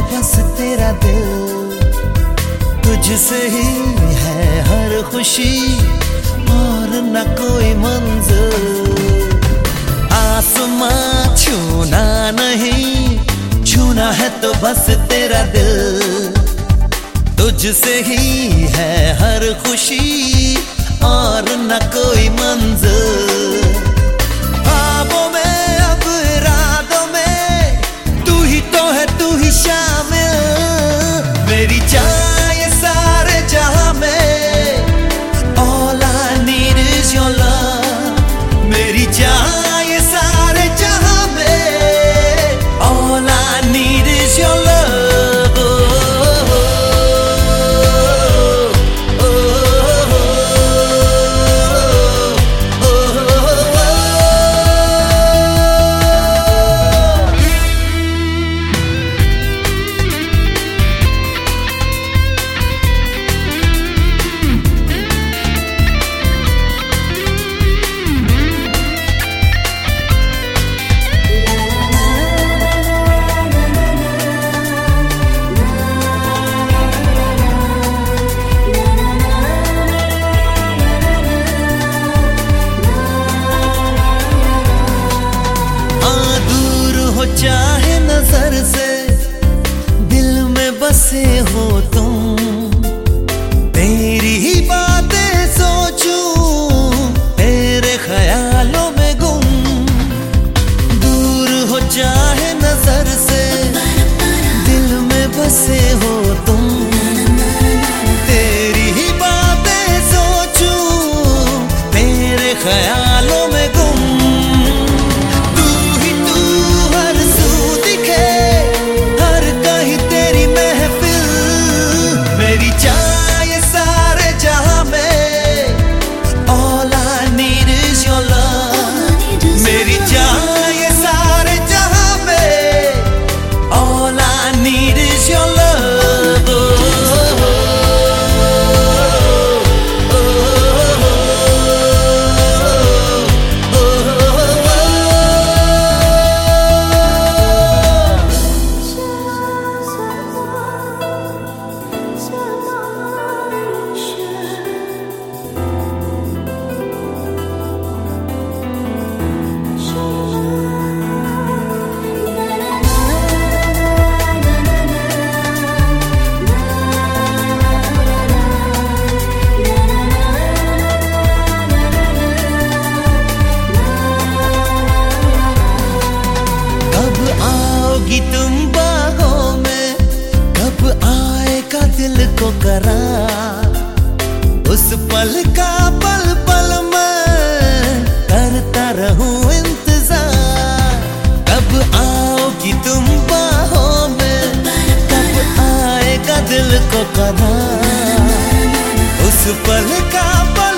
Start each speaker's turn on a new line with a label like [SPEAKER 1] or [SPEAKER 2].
[SPEAKER 1] बस तेरा दिल, तुझसे ही है हर खुशी और न कोई मंजिल। आसमां छूना नहीं, छूना है तो बस तेरा दिल, तुझसे ही है हर खुशी और न कोई मंजिल। ख्वाबों में अब रातों में तू ही तो है, तू ही शामिल, मेरी जान ये सारे जहां में। All I need is your love, मेरी जान ये सारे जहां में। All I need is your love। चाहे नजर से दिल में बसे हो तुम, तेरी ही बातें सोचूं तेरे ख्यालों में गुम। दूर हो चाहे नजर से दिल में बसे हो तुम, तेरी ही बातें सोचूं तेरे ख्यालों में गुम। तुम बाहों में कब आएगा दिल को करार, उस पल का पल पल मैं करता रहूं इंतजार। कब आओगी तुम बाहों में, कब आएगा दिल को करार, उस पल का पल